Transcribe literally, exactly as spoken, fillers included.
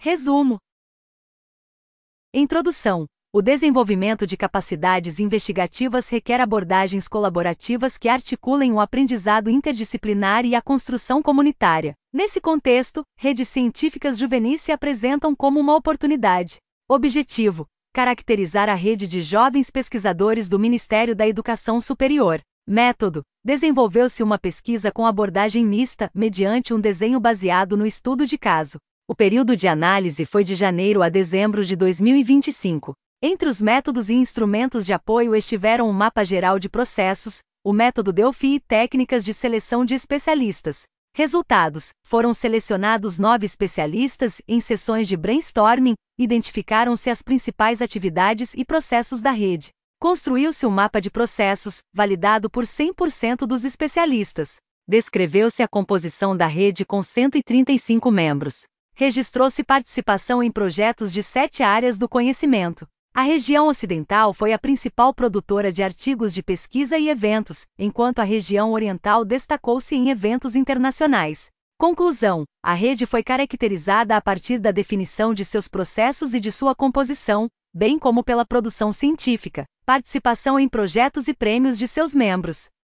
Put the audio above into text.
Resumo. Introdução. O desenvolvimento de capacidades investigativas requer abordagens colaborativas que articulem o aprendizado interdisciplinar e a construção comunitária. Nesse contexto, redes científicas juvenis se apresentam como uma oportunidade. Objetivo: caracterizar a rede de jovens pesquisadores do Ministério da Educação Superior. Método: desenvolveu-se uma pesquisa com abordagem mista, mediante um desenho baseado no estudo de caso. O período de análise foi de janeiro a dezembro de dois mil e vinte e cinco. Entre os métodos e instrumentos de apoio estiveram o mapa geral de processos, o método Delphi e técnicas de seleção de especialistas. Resultados: foram selecionados nove especialistas em sessões de brainstorming, identificaram-se as principais atividades e processos da rede. Construiu-se um mapa de processos, validado por cem por cento dos especialistas. Descreveu-se a composição da rede com cento e trinta e cinco membros. Registrou-se participação em projetos de sete áreas do conhecimento. A região ocidental foi a principal produtora de artigos de pesquisa e eventos, enquanto a região oriental destacou-se em eventos internacionais. Conclusão: a rede foi caracterizada a partir da definição de seus processos e de sua composição, bem como pela produção científica, participação em projetos e prêmios de seus membros.